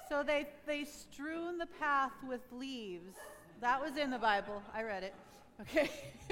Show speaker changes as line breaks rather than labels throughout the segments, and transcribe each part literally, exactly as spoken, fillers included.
So they, they strewn the path with leaves. That was in the Bible. I read it. Okay.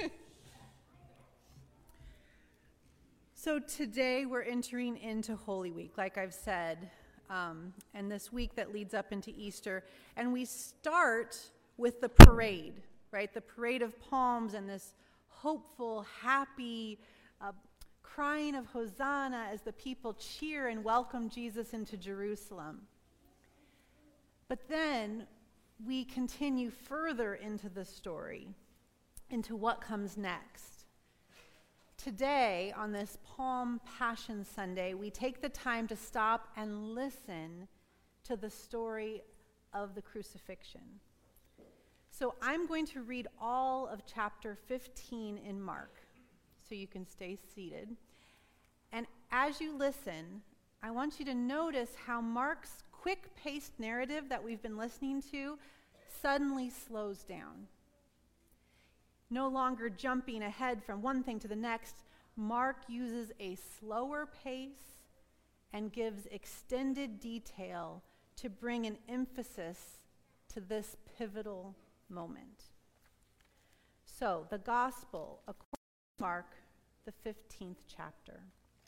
So today we're entering into Holy Week, like I've said, um, and this week that leads up into Easter. And we start with the parade, right? The parade of palms and this hopeful, happy uh, crying of Hosanna as the people cheer and welcome Jesus into Jerusalem. But then we continue further into the story, into what comes next. Today, on this Palm Passion Sunday, we take the time to stop and listen to the story of the crucifixion. So I'm going to read all of chapter fifteen in Mark, so you can stay seated. And as you listen, I want you to notice how Mark's quick-paced narrative that we've been listening to suddenly slows down. No longer jumping ahead from one thing to the next, Mark uses a slower pace and gives extended detail to bring an emphasis to this pivotal moment. So, the Gospel according to Mark, the fifteenth chapter.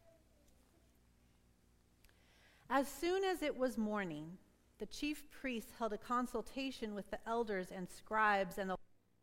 As soon as it was morning, the chief priests held a consultation with the elders and scribes, and the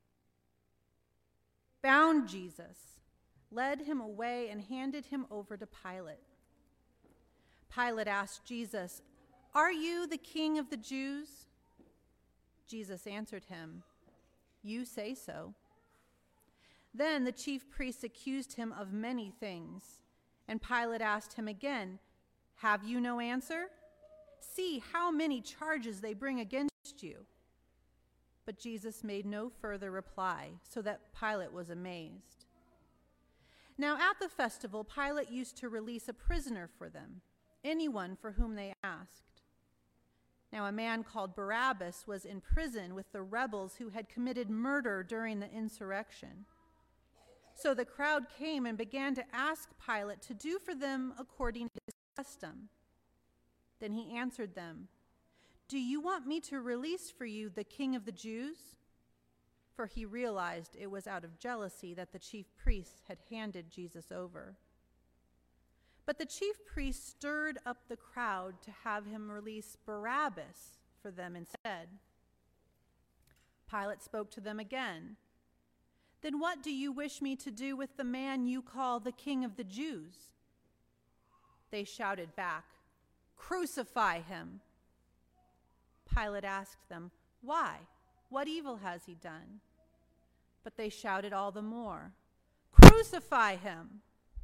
bound Jesus, led him away, and handed him over to Pilate. Pilate asked Jesus, "Are you the king of the Jews?" Jesus answered him, "You say so." Then the chief priests accused him of many things, and Pilate asked him again, "Have you no answer? See how many charges they bring against you." But Jesus made no further reply, so that Pilate was amazed. Now at the festival, Pilate used to release a prisoner for them, anyone for whom they asked. Now a man called Barabbas was in prison with the rebels who had committed murder during the insurrection. So the crowd came and began to ask Pilate to do for them according to his custom. Then he answered them, "Do you want me to release for you the king of the Jews?" For he realized it was out of jealousy that the chief priests had handed Jesus over. But the chief priests stirred up the crowd to have him release Barabbas for them instead. Pilate spoke to them again. "Then what do you wish me to do with the man you call the king of the Jews?" They shouted back, "Crucify him." Pilate asked them, "Why? What evil has he done?" But they shouted all the more, "Crucify him!"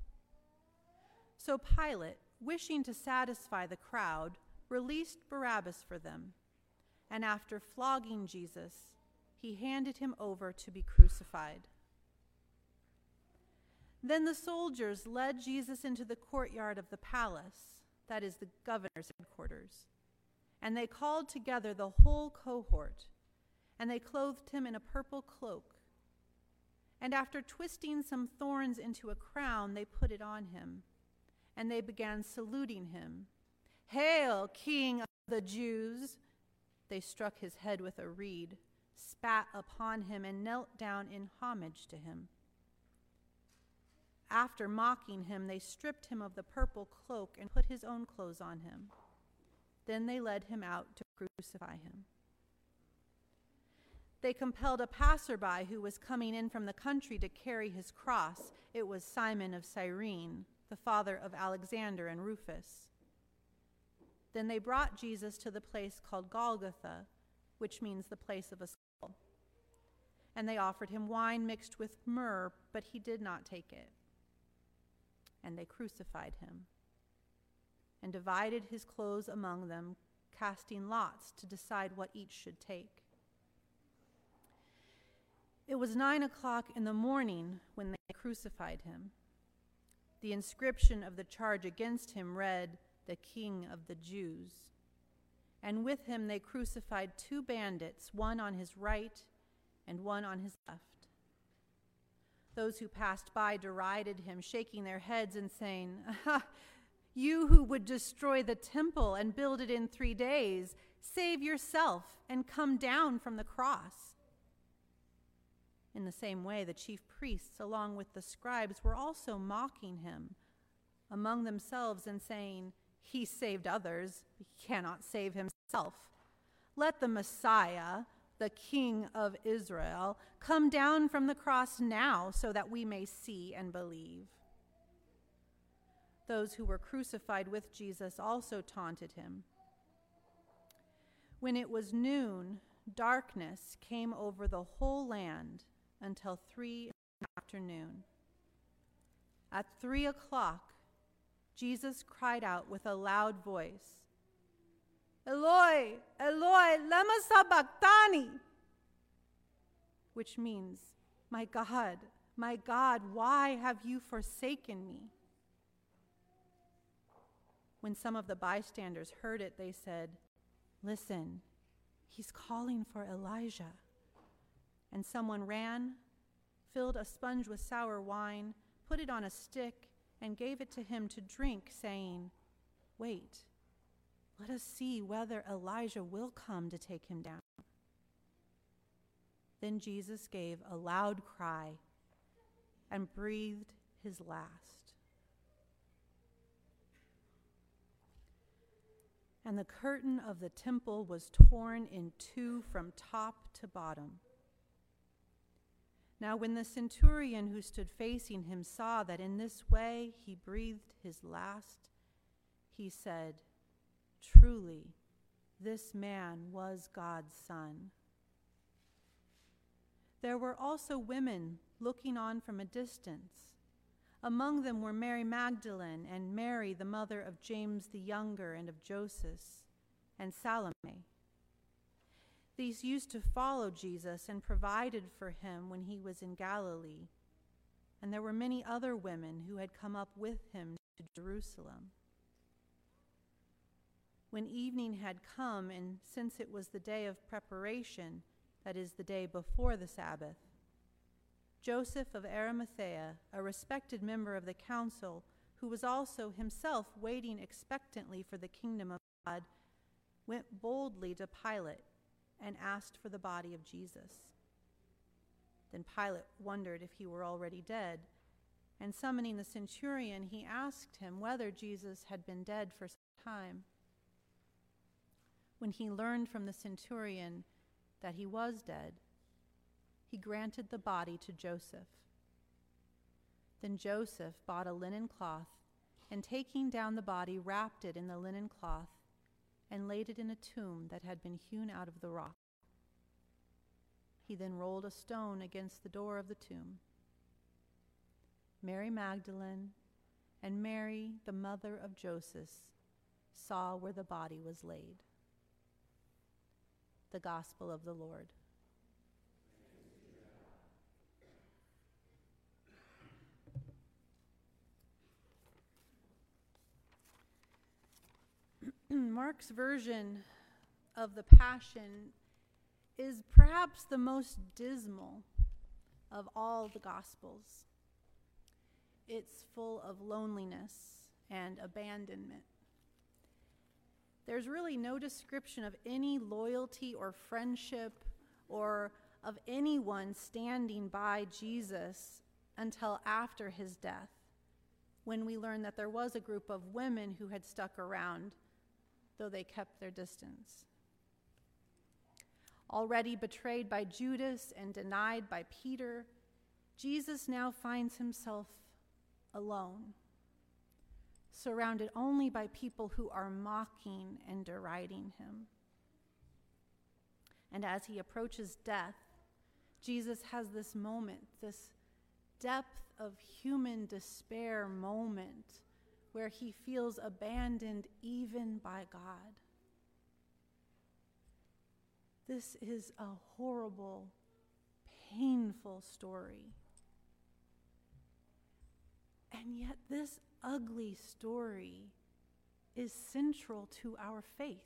So Pilate, wishing to satisfy the crowd, released Barabbas for them, and after flogging Jesus, he handed him over to be crucified. Then the soldiers led Jesus into the courtyard of the palace, that is the governor's headquarters, and they called together the whole cohort, and they clothed him in a purple cloak. And after twisting some thorns into a crown, they put it on him, and they began saluting him. "Hail, King of the Jews!" They struck his head with a reed, spat upon him, and knelt down in homage to him. After mocking him, they stripped him of the purple cloak and put his own clothes on him. Then they led him out to crucify him. They compelled a passerby who was coming in from the country to carry his cross. It was Simon of Cyrene, the father of Alexander and Rufus. Then they brought Jesus to the place called Golgotha, which means the place of a skull. And they offered him wine mixed with myrrh, but he did not take it. And they crucified him and divided his clothes among them, casting lots to decide what each should take. It was nine o'clock in the morning when they crucified him. The inscription of the charge against him read, "The King of the Jews." And with him they crucified two bandits, one on his right and one on his left. Those who passed by derided him, shaking their heads and saying, "Aha, you who would destroy the temple and build it in three days, Save yourself and come down from the cross." In the same way, the chief priests, along with the scribes, were also mocking him among themselves and saying, "He saved others, he cannot save himself. Let the Messiah, the King of Israel, come down from the cross now so that we may see and believe." Those who were crucified with Jesus also taunted him. When it was noon, darkness came over the whole land until three in the afternoon. At three o'clock, Jesus cried out with a loud voice, "Eloi, Eloi, lema sabachthani," which means, "My God, my God, why have you forsaken me?" When some of the bystanders heard it, they said, "Listen, he's calling for Elijah." And someone ran, filled a sponge with sour wine, put it on a stick, and gave it to him to drink, saying, "Wait, let us see whether Elijah will come to take him down." Then Jesus gave a loud cry and breathed his last. And the curtain of the temple was torn in two from top to bottom. Now when the centurion who stood facing him saw that in this way he breathed his last, he said, "Truly, this man was God's Son." There were also women looking on from a distance. Among them were Mary Magdalene and Mary, the mother of James the Younger and of Joseph, and Salome. These used to follow Jesus and provided for him when he was in Galilee. And there were many other women who had come up with him to Jerusalem. When evening had come, and since it was the day of preparation, that is, the day before the Sabbath, Joseph of Arimathea, a respected member of the council, who was also himself waiting expectantly for the kingdom of God, went boldly to Pilate and asked for the body of Jesus. Then Pilate wondered if he were already dead, and summoning the centurion, he asked him whether Jesus had been dead for some time. When he learned from the centurion that he was dead, he granted the body to Joseph. Then Joseph bought a linen cloth, and taking down the body, wrapped it in the linen cloth, and laid it in a tomb that had been hewn out of the rock. He then rolled a stone against the door of the tomb. Mary Magdalene and Mary, the mother of Joseph, saw where the body was laid. The Gospel of the Lord. Mark's version of the Passion is perhaps the most dismal of all the Gospels. It's full of loneliness and abandonment. There's really no description of any loyalty or friendship or of anyone standing by Jesus until after his death, when we learn that there was a group of women who had stuck around, though they kept their distance. Already betrayed by Judas and denied by Peter, Jesus now finds himself alone, surrounded only by people who are mocking and deriding him. And as he approaches death, Jesus has this moment, this depth of human despair moment, where he feels abandoned even by God. This is a horrible, painful story. And yet this ugly story is central to our faith.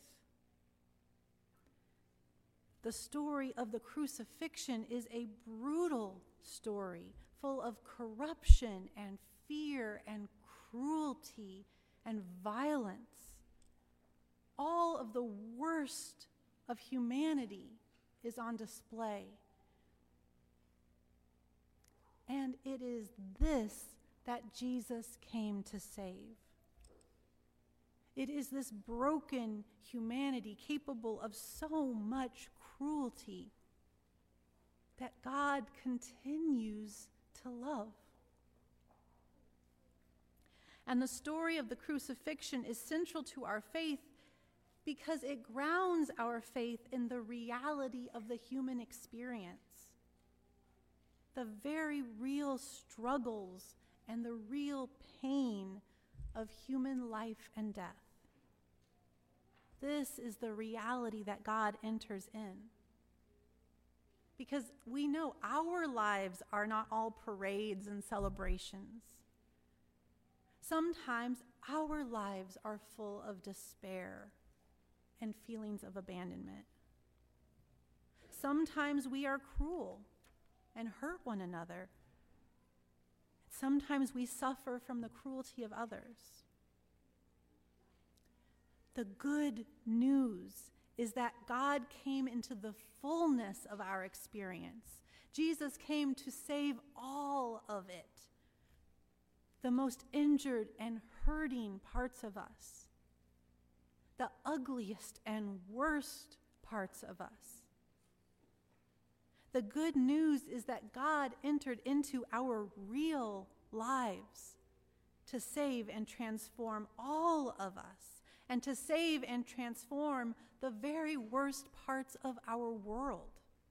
The story of the crucifixion is a brutal story, full of corruption and fear and cruelty and violence. all of the worst of humanity is on display. And it is this that Jesus came to save. It is this broken humanity capable of so much cruelty that God continues to love. And the story of the crucifixion is central to our faith because it grounds our faith in the reality of the human experience, the very real struggles and the real pain of human life and death. This is the reality that God enters in. Because we know our lives are not all parades and celebrations. Sometimes our lives are full of despair and feelings of abandonment. Sometimes we are cruel and hurt one another. Sometimes we suffer from the cruelty of others. The good news is that God came into the fullness of our experience. Jesus came to save all of it. The most injured and hurting parts of us. The ugliest and worst parts of us. The good news is that God entered into our real lives to save and transform all of us, and to save and transform the very worst parts of our world.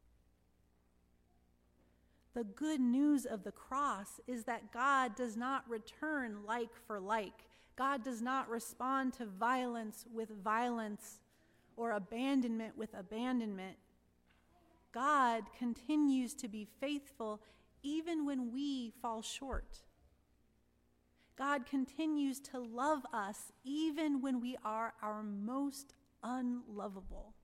The good news of the cross is that God does not return like for like. God does not respond to violence with violence or abandonment with abandonment. God continues to be faithful even when we fall short. God continues to love us even when we are our most unlovable.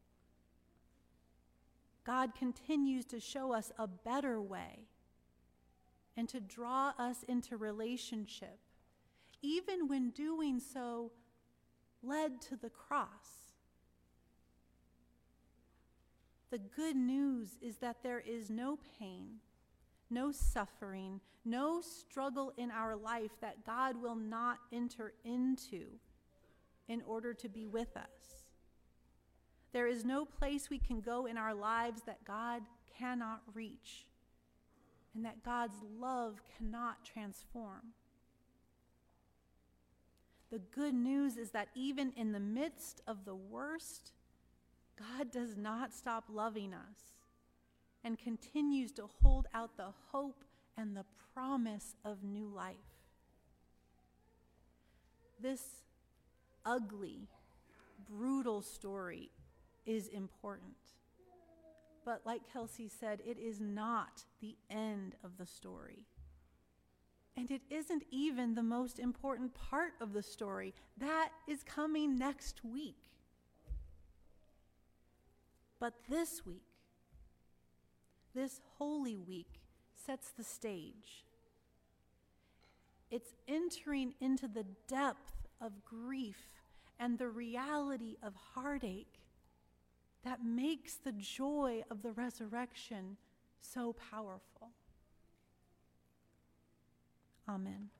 God continues to show us a better way and to draw us into relationship, even when doing so led to the cross. The good news is that there is no pain, no suffering, no struggle in our life that God will not enter into in order to be with us. There is no place we can go in our lives that God cannot reach and that God's love cannot transform. The good news is that even in the midst of the worst, God does not stop loving us and continues to hold out the hope and the promise of new life. This ugly, brutal story is important. But like Kelsey said, it is not the end of the story. And it isn't even the most important part of the story. That is coming next week. But this week, this Holy Week, sets the stage. It's entering into the depth of grief and the reality of heartache that makes the joy of the resurrection so powerful. Amen.